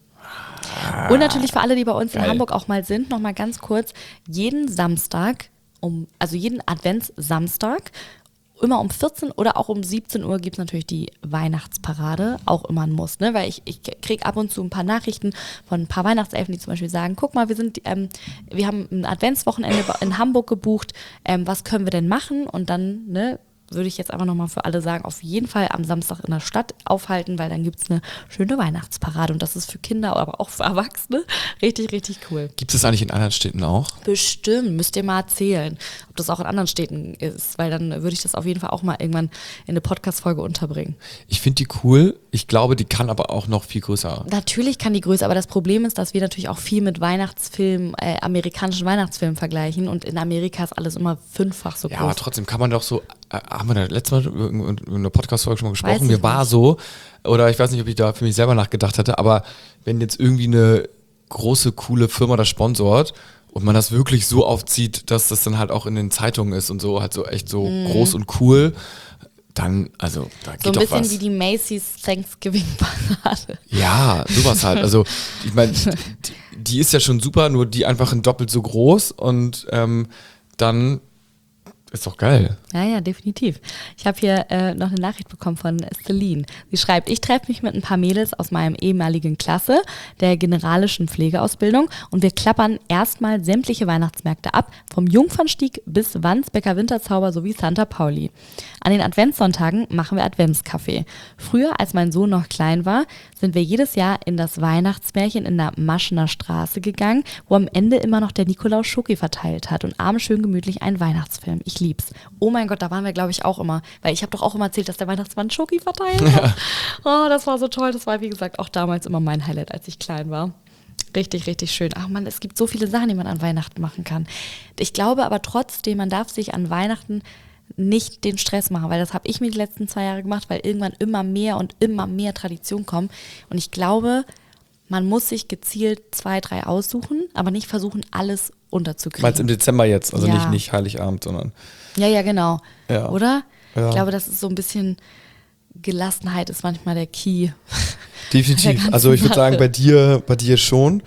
Und natürlich für alle, die bei uns Geil. in Hamburg auch mal sind, nochmal ganz kurz, jeden Samstag, um, also jeden Adventssamstag, immer um vierzehn oder auch um siebzehn Uhr gibt es natürlich die Weihnachtsparade, auch immer ein Muss, ne? Weil ich, ich kriege ab und zu ein paar Nachrichten von ein paar Weihnachtselfen, die zum Beispiel sagen, guck mal, wir sind, ähm, wir haben ein Adventswochenende in Hamburg gebucht, ähm, was können wir denn machen? Und dann, ne, würde ich jetzt einfach nochmal für alle sagen, auf jeden Fall am Samstag in der Stadt aufhalten, weil dann gibt es eine schöne Weihnachtsparade und das ist für Kinder, aber auch für Erwachsene richtig, richtig cool. Gibt es das eigentlich in anderen Städten auch? Bestimmt, müsst ihr mal erzählen, ob das auch in anderen Städten ist, weil dann würde ich das auf jeden Fall auch mal irgendwann in eine Podcast-Folge unterbringen. Ich finde die cool, ich glaube, die kann aber auch noch viel größer. Natürlich kann die größer, aber das Problem ist, dass wir natürlich auch viel mit Weihnachtsfilmen, äh, amerikanischen Weihnachtsfilmen vergleichen und in Amerika ist alles immer fünffach so groß. Ja, aber trotzdem kann man doch so äh, haben wir da letztes Mal in, in einer Podcast-Folge schon mal Weiß gesprochen, ich mir war nicht. so, oder ich weiß nicht, ob ich da für mich selber nachgedacht hätte, aber wenn jetzt irgendwie eine große, coole Firma das sponsort und man das wirklich so aufzieht, dass das dann halt auch in den Zeitungen ist und so, halt so echt so Mhm. groß und cool, dann, also, da geht So ein doch bisschen was. wie die Macy's Thanksgiving-Parade. Ja, sowas halt. Also, ich meine, die, die ist ja schon super, nur die einfach ein doppelt so groß und ähm, dann ist doch geil. Ja, ja, definitiv. Ich habe hier äh, noch eine Nachricht bekommen von Celine. Sie schreibt, ich treffe mich mit ein paar Mädels aus meinem ehemaligen Klasse der generalischen Pflegeausbildung und wir klappern erstmal sämtliche Weihnachtsmärkte ab, vom Jungfernstieg bis Wands, Bäcker Winterzauber sowie Santa Pauli. An den Adventssonntagen machen wir Adventskaffee. Früher, als mein Sohn noch klein war, sind wir jedes Jahr in das Weihnachtsmärchen in der Maschener Straße gegangen, wo am Ende immer noch der Nikolaus Schoki verteilt hat und abends schön gemütlich einen Weihnachtsfilm. Ich lieb's. Oh mein Gott, da waren wir, glaube ich, auch immer. Weil ich habe doch auch immer erzählt, dass der Weihnachtsmann Schoki verteilt hat. Oh, das war so toll. Das war, wie gesagt, auch damals immer mein Highlight, als ich klein war. Richtig, richtig schön. Ach man, es gibt so viele Sachen, die man an Weihnachten machen kann. Ich glaube aber trotzdem, man darf sich an Weihnachten nicht den Stress machen, weil das habe ich mir die letzten zwei Jahre gemacht, weil irgendwann immer mehr und immer mehr Tradition kommen. Und ich glaube, man muss sich gezielt zwei, drei aussuchen, aber nicht versuchen, alles unterzukriegen. Meinst im Dezember jetzt, also Ja. nicht, nicht Heiligabend, sondern Ja, ja, genau. Ja. Oder? Ja. Ich glaube, das ist so ein bisschen Gelassenheit ist manchmal der Key. Der definitiv. ganzen Also ich würde sagen, Sache. bei dir, bei dir schon.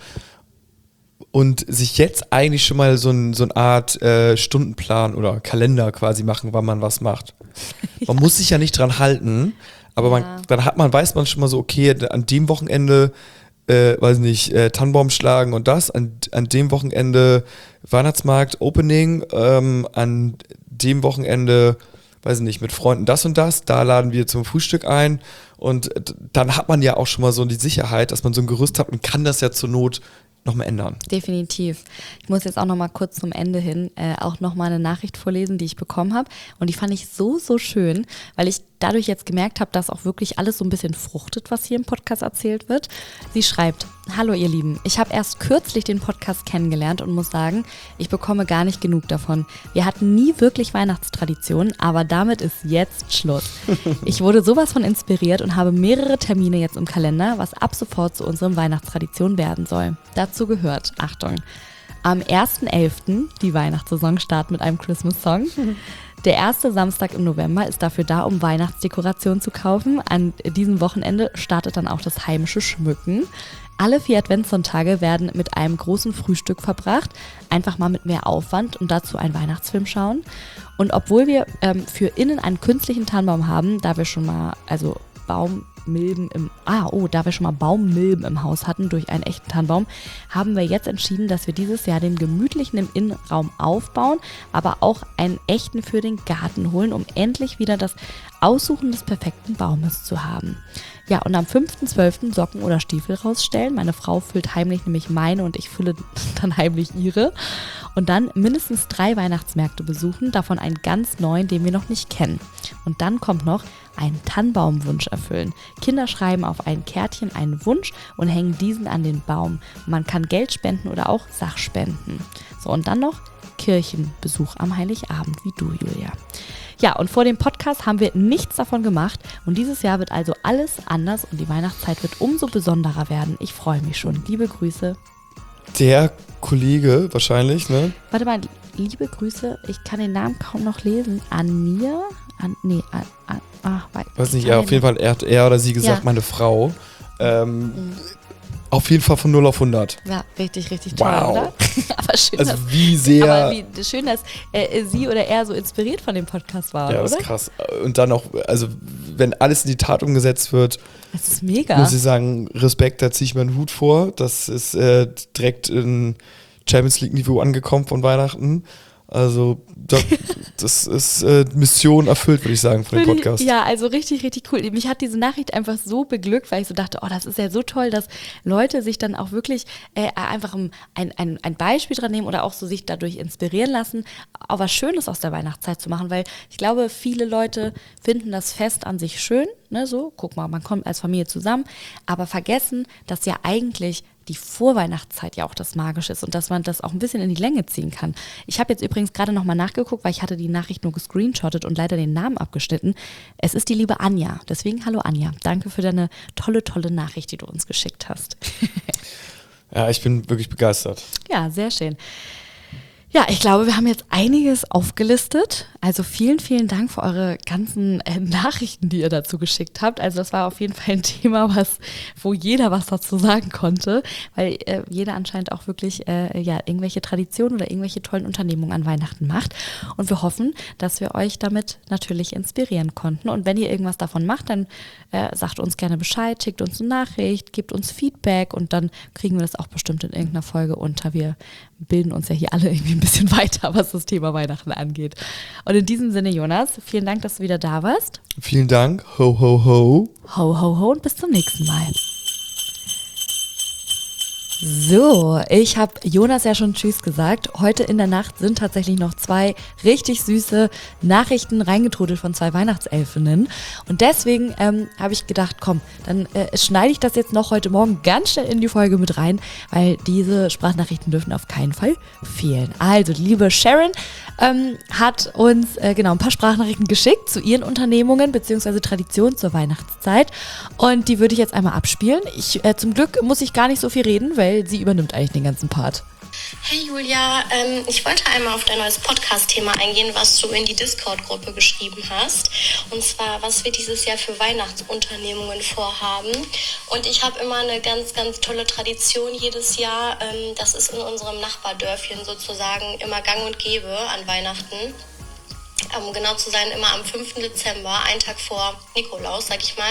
Und sich jetzt eigentlich schon mal so, ein, so eine Art äh, Stundenplan oder Kalender quasi machen, wann man was macht. Man muss sich ja nicht dran halten, aber man, Ja. dann hat man, weiß man schon mal so, okay, an dem Wochenende, äh, weiß nicht, äh, Tannenbaum schlagen und das, an, an dem Wochenende Weihnachtsmarkt, Opening, ähm, an dem Wochenende, weiß nicht, mit Freunden das und das, da laden wir zum Frühstück ein und d- dann hat man ja auch schon mal so die Sicherheit, dass man so ein Gerüst hat und kann das ja zur Not nochmal ändern. Definitiv. Ich muss jetzt auch noch mal kurz zum Ende hin äh, auch noch mal eine Nachricht vorlesen, die ich bekommen habe. Und die fand ich so, so schön, weil ich dadurch jetzt gemerkt habe, dass auch wirklich alles so ein bisschen fruchtet, was hier im Podcast erzählt wird. Sie schreibt, hallo ihr Lieben, ich habe erst kürzlich den Podcast kennengelernt und muss sagen, ich bekomme gar nicht genug davon. Wir hatten nie wirklich Weihnachtstraditionen, aber damit ist jetzt Schluss. Ich wurde sowas von inspiriert und habe mehrere Termine jetzt im Kalender, was ab sofort zu unserem Weihnachtstradition werden soll. Dazu gehört, Achtung, am ersten elften die Weihnachtssaison startet mit einem Christmas-Song. Der erste Samstag im November ist dafür da, um Weihnachtsdekorationen zu kaufen. An diesem Wochenende startet dann auch das heimische Schmücken. Alle vier Adventssonntage werden mit einem großen Frühstück verbracht. Einfach mal mit mehr Aufwand und dazu einen Weihnachtsfilm schauen. Und obwohl wir ähm, für innen einen künstlichen Tannenbaum haben, da wir schon mal, also Baummilben im, ah, oh, da wir schon mal Baummilben im Haus hatten durch einen echten Tannenbaum, haben wir jetzt entschieden, dass wir dieses Jahr den gemütlichen im Innenraum aufbauen, aber auch einen echten für den Garten holen, um endlich wieder das Aussuchen des perfekten Baumes zu haben. Ja, und am fünften zwölften Socken oder Stiefel rausstellen. Meine Frau füllt heimlich nämlich meine und ich fülle dann heimlich ihre. Und dann mindestens drei Weihnachtsmärkte besuchen, davon einen ganz neuen, den wir noch nicht kennen. Und dann kommt noch einen Tannenbaumwunsch erfüllen. Kinder schreiben auf ein Kärtchen einen Wunsch und hängen diesen an den Baum. Man kann Geld spenden oder auch Sachspenden. So, und dann noch Kirchenbesuch am Heiligabend, wie du, Julia. Ja, und vor dem Podcast haben wir nichts davon gemacht und dieses Jahr wird also alles anders und die Weihnachtszeit wird umso besonderer werden. Ich freue mich schon. Liebe Grüße. Der Kollege wahrscheinlich, ne? Warte mal, liebe Grüße, ich kann den Namen kaum noch lesen. Ania? An, nee, an, an, ach, wei- Weiß nicht, ich ja, kann auf jeden Fall, er hat er oder sie gesagt, Ja. meine Frau. Ähm, Auf jeden Fall von null auf hundert. den- Ja, richtig, richtig toll, Wow. oder? Aber schön, Also dass, wie sehr... aber wie, schön, dass äh, sie oder er so inspiriert von dem Podcast war, ja, das oder? ist krass. Und dann auch, also wenn alles in die Tat umgesetzt wird, Das ist mega. muss ich sagen, Respekt, da ziehe ich meinen Hut vor. Das ist äh, direkt in Champions League Niveau angekommen von Weihnachten. Also da, das ist äh, Mission erfüllt, würde ich sagen, von dem Würde ich- Podcast. Ja, also richtig, richtig cool. Mich hat diese Nachricht einfach so beglückt, weil ich so dachte, oh, das ist ja so toll, dass Leute sich dann auch wirklich äh, einfach ein, ein, ein Beispiel dran nehmen oder auch so sich dadurch inspirieren lassen, auch was Schönes aus der Weihnachtszeit zu machen, weil ich glaube, viele Leute finden das Fest an sich schön, ne, so, guck mal, man kommt als Familie zusammen, aber vergessen, dass ja eigentlich die Vorweihnachtszeit ja auch das Magische ist und dass man das auch ein bisschen in die Länge ziehen kann. Ich habe jetzt übrigens gerade nochmal nachgeguckt, weil ich hatte die Nachricht nur gescreenshottet und leider den Namen abgeschnitten. Es ist die liebe Anja. Deswegen hallo Anja. Danke für deine tolle, tolle Nachricht, die du uns geschickt hast. Ja, ich bin wirklich begeistert. Ja, sehr schön. Ja, ich glaube, wir haben jetzt einiges aufgelistet. Also vielen, vielen Dank für eure ganzen äh, Nachrichten, die ihr dazu geschickt habt. Also das war auf jeden Fall ein Thema, was, wo jeder was dazu sagen konnte, weil äh, jeder anscheinend auch wirklich äh, ja, irgendwelche Traditionen oder irgendwelche tollen Unternehmungen an Weihnachten macht. Und wir hoffen, dass wir euch damit natürlich inspirieren konnten. Und wenn ihr irgendwas davon macht, dann äh, sagt uns gerne Bescheid, schickt uns eine Nachricht, gebt uns Feedback und dann kriegen wir das auch bestimmt in irgendeiner Folge unter. Wir bilden uns ja hier alle irgendwie ein bisschen weiter, was das Thema Weihnachten angeht. Und in diesem Sinne, Jonas, vielen Dank, dass du wieder da warst. Vielen Dank. Ho, ho, ho. Ho, ho, ho und bis zum nächsten Mal. So, ich habe Jonas ja schon Tschüss gesagt. Heute in der Nacht sind tatsächlich noch zwei richtig süße Nachrichten reingetrudelt von zwei Weihnachtselfinnen. Und deswegen ähm, habe ich gedacht, komm, dann äh, schneide ich das jetzt noch heute Morgen ganz schnell in die Folge mit rein, weil diese Sprachnachrichten dürfen auf keinen Fall fehlen. Also, die liebe Sharon ähm, hat uns äh, genau ein paar Sprachnachrichten geschickt zu ihren Unternehmungen bzw. Traditionen zur Weihnachtszeit. Und die würde ich jetzt einmal abspielen. Ich, äh, zum Glück muss ich gar nicht so viel reden, weil sie übernimmt eigentlich den ganzen Part. Hey Julia, ähm, ich wollte einmal auf dein neues Podcast-Thema eingehen, was du in die Discord-Gruppe geschrieben hast. Und zwar, was wir dieses Jahr für Weihnachtsunternehmungen vorhaben. Und ich habe immer eine ganz, ganz tolle Tradition jedes Jahr. Ähm, das ist in unserem Nachbardörfchen sozusagen immer gang und gäbe an Weihnachten. Um genau zu sein, immer am fünften Dezember, einen Tag vor Nikolaus, sag ich mal.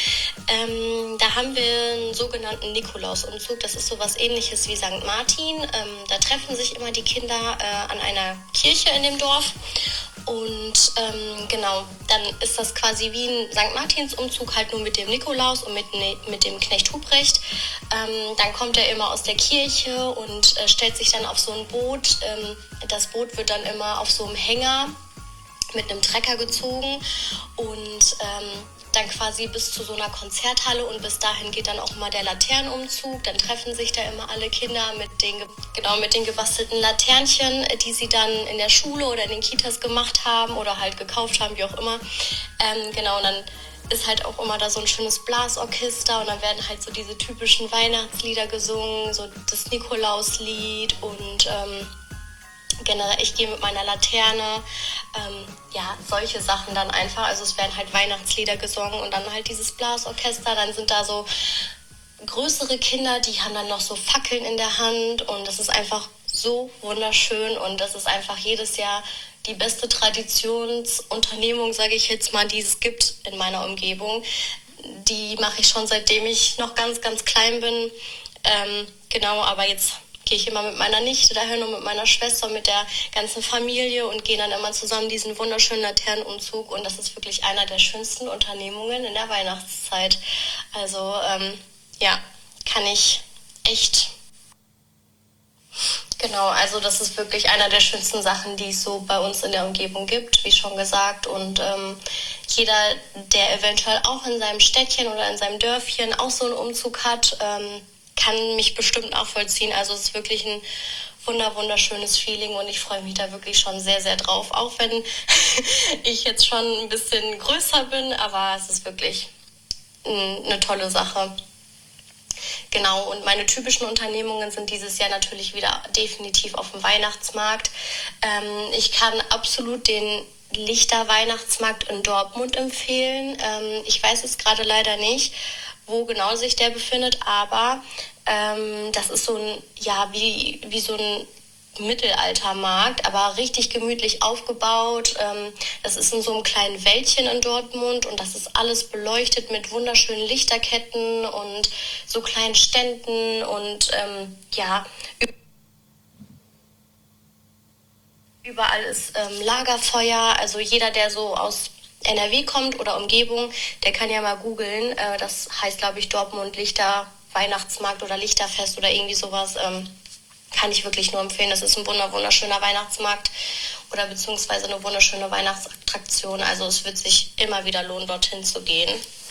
Ähm, da haben wir einen sogenannten Nikolausumzug. Das ist sowas Ähnliches wie Sankt Martin. Ähm, da treffen sich immer die Kinder äh, an einer Kirche in dem Dorf. Und ähm, genau, dann ist das quasi wie ein Sankt Martins-Umzug, halt nur mit dem Nikolaus und mit, ne, mit dem Knecht Huprecht. Ähm, dann kommt er immer aus der Kirche und äh, stellt sich dann auf so ein Boot. Ähm, das Boot wird dann immer auf so einem Hänger mit einem Trecker gezogen und ähm, dann quasi bis zu so einer Konzerthalle und bis dahin geht dann auch mal der Laternenumzug. Dann treffen sich da immer alle Kinder mit den, genau, mit den gebastelten Laternchen, die sie dann in der Schule oder in den Kitas gemacht haben oder halt gekauft haben, wie auch immer. Ähm, genau, und dann ist halt auch immer da so ein schönes Blasorchester und dann werden halt so diese typischen Weihnachtslieder gesungen, so das Nikolauslied und ähm, generell, ich gehe mit meiner Laterne, ähm, ja, solche Sachen dann einfach. Also es werden halt Weihnachtslieder gesungen und dann halt dieses Blasorchester. Dann sind da so größere Kinder, die haben dann noch so Fackeln in der Hand und das ist einfach so wunderschön und das ist einfach jedes Jahr die beste Traditionsunternehmung, sage ich jetzt mal, die es gibt in meiner Umgebung. Die mache ich schon seitdem ich noch ganz, ganz klein bin. Ähm, genau, aber jetzt gehe ich immer mit meiner Nichte dahin und mit meiner Schwester und mit der ganzen Familie und gehen dann immer zusammen diesen wunderschönen Laternenumzug und das ist wirklich einer der schönsten Unternehmungen in der Weihnachtszeit. Also ähm, ja, kann ich echt, genau, also das ist wirklich einer der schönsten Sachen, die es so bei uns in der Umgebung gibt, wie schon gesagt und ähm, jeder, der eventuell auch in seinem Städtchen oder in seinem Dörfchen auch so einen Umzug hat, ähm, kann mich bestimmt nachvollziehen. Also es ist wirklich ein wunder, wunderschönes Feeling und ich freue mich da wirklich schon sehr, sehr drauf. Auch wenn ich jetzt schon ein bisschen größer bin, aber es ist wirklich eine tolle Sache. Genau, und meine typischen Unternehmungen sind dieses Jahr natürlich wieder definitiv auf dem Weihnachtsmarkt. Ähm, ich kann absolut den Lichter-Weihnachtsmarkt in Dortmund empfehlen. Ähm, ich weiß es gerade leider nicht, wo genau sich der befindet, aber ähm, das ist so ein, ja, wie, wie so ein Mittelaltermarkt, aber richtig gemütlich aufgebaut. Ähm, das ist in so einem kleinen Wäldchen in Dortmund und das ist alles beleuchtet mit wunderschönen Lichterketten und so kleinen Ständen und ähm, ja, überall ist ähm, Lagerfeuer, also jeder, der so aus N R W kommt oder Umgebung, der kann ja mal googeln. Äh, das heißt, glaube ich, Dortmund Lichter Weihnachtsmarkt oder Lichterfest oder irgendwie sowas. Ähm, kann ich wirklich nur empfehlen. Das ist ein wunderschöner Weihnachtsmarkt oder beziehungsweise eine wunderschöne Weihnachtsattraktion. Also es wird sich immer wieder lohnen, dorthin zu gehen.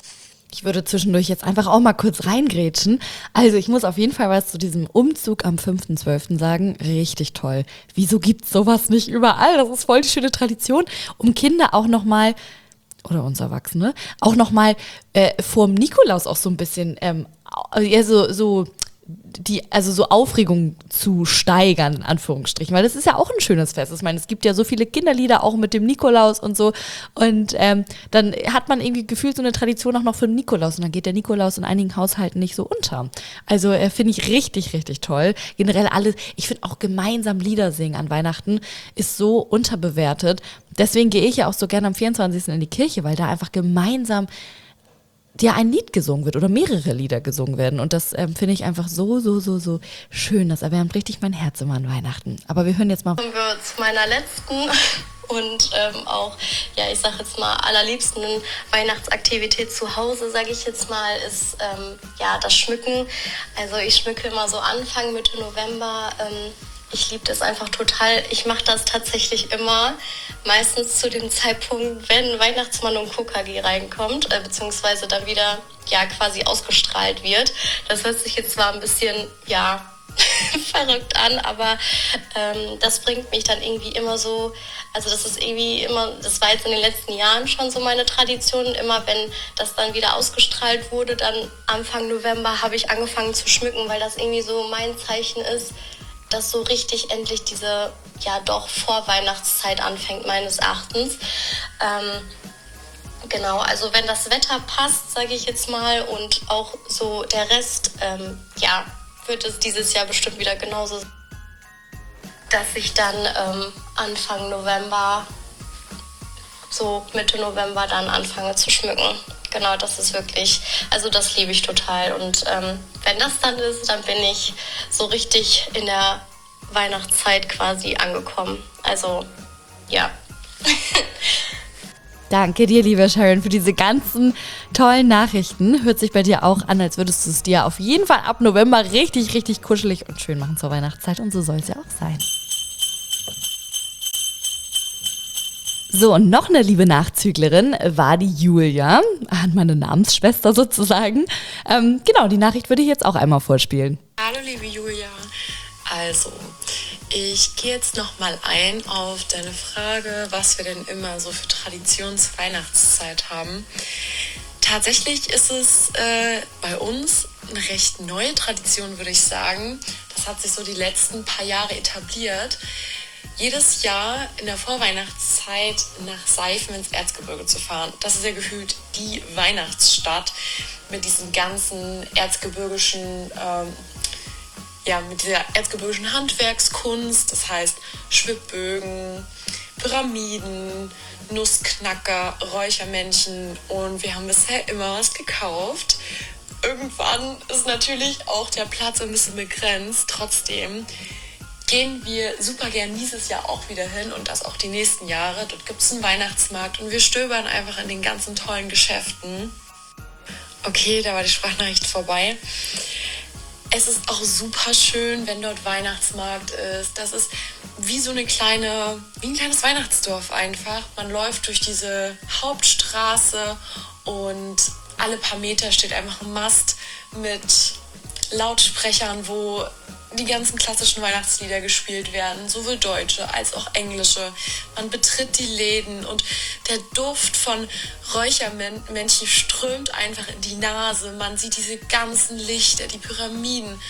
Ich würde zwischendurch jetzt einfach auch mal kurz reingrätschen. Also ich muss auf jeden Fall was zu diesem Umzug am fünften zwölften sagen. Richtig toll. Wieso gibt's sowas nicht überall? Das ist voll die schöne Tradition, um Kinder auch nochmal, oder uns Erwachsene, auch nochmal äh, vorm Nikolaus auch so ein bisschen, ähm, ja, so, so die, also so Aufregung zu steigern, in Anführungsstrichen, weil das ist ja auch ein schönes Fest. Ich meine, es gibt ja so viele Kinderlieder, auch mit dem Nikolaus und so, und ähm, dann hat man irgendwie gefühlt so eine Tradition auch noch für den Nikolaus, und dann geht der Nikolaus in einigen Haushalten nicht so unter. Also äh, finde ich richtig, richtig toll. Generell alles, ich finde auch gemeinsam Lieder singen an Weihnachten ist so unterbewertet. Deswegen gehe ich ja auch so gerne am vierundzwanzigsten in die Kirche, weil da einfach gemeinsam ja ein Lied gesungen wird oder mehrere Lieder gesungen werden. Und das ähm, finde ich einfach so, so, so, so schön. Das erwärmt richtig mein Herz immer an Weihnachten. Aber wir hören jetzt mal. Kommen wir zu meiner letzten und ähm, auch, ja, ich sag jetzt mal, allerliebsten Weihnachtsaktivität zu Hause, sage ich jetzt mal, ist ähm, ja das Schmücken. Also ich schmücke immer so Anfang, Mitte November. Ähm, Ich liebe das einfach total. Ich mache das tatsächlich immer, meistens zu dem Zeitpunkt, wenn Weihnachtsmann und K K G reinkommt, äh, beziehungsweise dann wieder ja quasi ausgestrahlt wird. Das hört sich jetzt zwar ein bisschen, ja, verrückt an, aber ähm, das bringt mich dann irgendwie immer so, also das ist irgendwie immer, das war jetzt in den letzten Jahren schon so meine Tradition, immer wenn das dann wieder ausgestrahlt wurde, dann Anfang November habe ich angefangen zu schmücken, weil das irgendwie so mein Zeichen ist, dass so richtig endlich diese, ja doch, Vorweihnachtszeit anfängt, meines Erachtens. Ähm, genau, also wenn das Wetter passt, sage ich jetzt mal, und auch so der Rest, ähm, ja, wird es dieses Jahr bestimmt wieder genauso, dass ich dann ähm, Anfang November, so Mitte November dann anfange zu schmücken. Genau, das ist wirklich, also das liebe ich total. Und ähm, wenn das dann ist, dann bin ich so richtig in der Weihnachtszeit quasi angekommen. Also, ja. Danke dir, liebe Sharon, für diese ganzen tollen Nachrichten. Hört sich bei dir auch an, als würdest du es dir auf jeden Fall ab November richtig, richtig kuschelig und schön machen zur Weihnachtszeit. Und so soll es ja auch sein. So, und noch eine liebe Nachzüglerin war die Julia, meine Namensschwester sozusagen. Ähm, genau, die Nachricht würde ich jetzt auch einmal vorspielen. Hallo liebe Julia. Also, ich gehe jetzt nochmal ein auf deine Frage, was wir denn immer so für Traditionen zur Weihnachtszeit haben. Tatsächlich ist es äh, bei uns eine recht neue Tradition, würde ich sagen. Das hat sich so die letzten paar Jahre etabliert. Jedes Jahr in der Vorweihnachtszeit nach Seifen ins Erzgebirge zu fahren. Das ist ja gefühlt die Weihnachtsstadt mit diesen ganzen erzgebirgischen, ähm, ja, mit dieser erzgebirgischen Handwerkskunst. Das heißt Schwibbögen, Pyramiden, Nussknacker, Räuchermännchen, und wir haben bisher immer was gekauft. Irgendwann ist natürlich auch der Platz ein bisschen begrenzt. Trotzdem gehen wir super gern dieses Jahr auch wieder hin, und das auch die nächsten Jahre. Dort gibt es einen Weihnachtsmarkt und wir stöbern einfach in den ganzen tollen Geschäften. Okay, da war die Sprachnachricht vorbei. Es ist auch super schön, wenn dort Weihnachtsmarkt ist. Das ist wie so eine kleine, wie ein kleines Weihnachtsdorf einfach. Man läuft durch diese Hauptstraße und alle paar Meter steht einfach ein Mast mit Lautsprechern, wo die ganzen klassischen Weihnachtslieder gespielt werden, sowohl deutsche als auch englische. Man betritt die Läden und der Duft von Räuchermännchen strömt einfach in die Nase. Man sieht diese ganzen Lichter, die Pyramiden.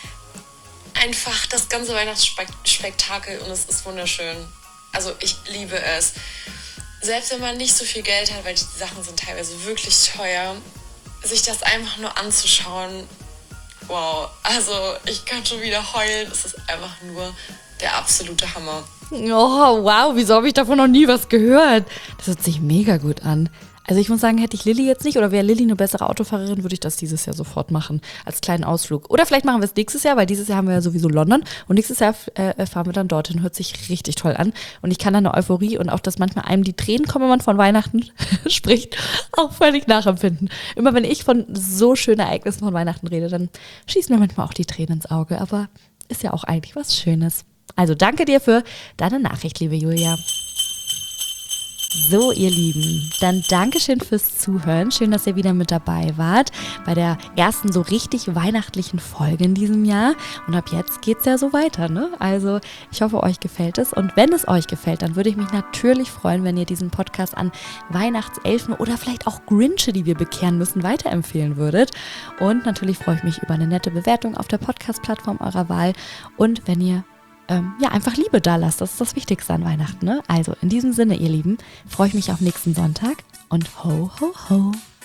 Einfach das ganze Weihnachtsspektakel, und es ist wunderschön. Also ich liebe es. Selbst wenn man nicht so viel Geld hat, weil die Sachen sind teilweise wirklich teuer, sich das einfach nur anzuschauen, wow, also ich kann schon wieder heulen. Es ist einfach nur der absolute Hammer. Oh, wow, wieso habe ich davon noch nie was gehört? Das hört sich mega gut an. Also ich muss sagen, hätte ich Lilly jetzt nicht, oder wäre Lilly eine bessere Autofahrerin, würde ich das dieses Jahr sofort machen, als kleinen Ausflug. Oder vielleicht machen wir es nächstes Jahr, weil dieses Jahr haben wir ja sowieso London, und nächstes Jahr äh, fahren wir dann dorthin. Hört sich richtig toll an, und ich kann da eine Euphorie und auch, dass manchmal einem die Tränen kommen, wenn man von Weihnachten spricht, auch völlig nachempfinden. Immer wenn ich von so schönen Ereignissen von Weihnachten rede, dann schießen mir manchmal auch die Tränen ins Auge, aber ist ja auch eigentlich was Schönes. Also danke dir für deine Nachricht, liebe Julia. So, ihr Lieben, dann Dankeschön fürs Zuhören. Schön, dass ihr wieder mit dabei wart bei der ersten so richtig weihnachtlichen Folge in diesem Jahr. Und ab jetzt geht's ja so weiter, ne? Also, ich hoffe, euch gefällt es. Und wenn es euch gefällt, dann würde ich mich natürlich freuen, wenn ihr diesen Podcast an Weihnachtselfen oder vielleicht auch Grinche, die wir bekehren müssen, weiterempfehlen würdet. Und natürlich freue ich mich über eine nette Bewertung auf der Podcast-Plattform eurer Wahl. Und wenn ihr Ähm, ja, einfach Liebe da lasst. Das ist das Wichtigste an Weihnachten, ne? Also in diesem Sinne, ihr Lieben, freue ich mich auf nächsten Sonntag und ho, ho, ho.